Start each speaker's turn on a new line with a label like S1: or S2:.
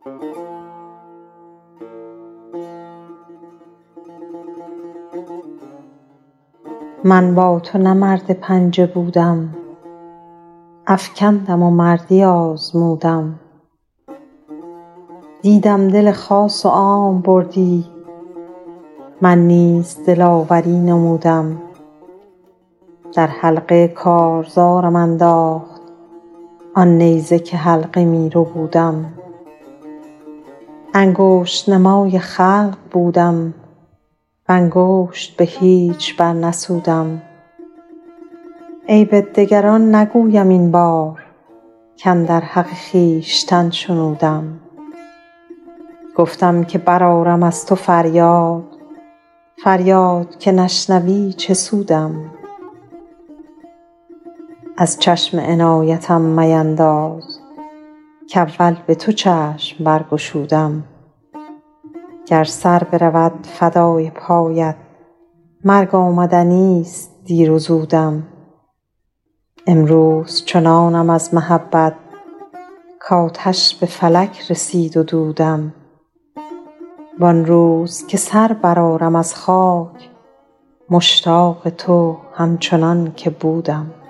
S1: من با تو نه مرد پنجه بودم، افکندم و مردی آزمودم. دیدم دل خاص و عام بردی، من نیز دلاوری نمودم. در حلقه کارزارم انداخت آن نیزه که حلقه می ربودم. انگشت نمای خلق بودم، وانگشت به هیچ بر نسودم. عیب دگران نگویم این بار، کاندر حق خویشتن شنودم. گفتم که برآرم از تو فریاد، فریاد که نشنوی چه سودم. از چشم عنایتم مینداز، کاول به تو چشم برگشودم. گر سر برود فدای پایت، مرگ آمدنیست دیر و زودم. امروز چنانم از محبت، کآتش به فلک رسید و دودم. وان روز که سر برآرم از خاک، مشتاق تو همچنان که بودم.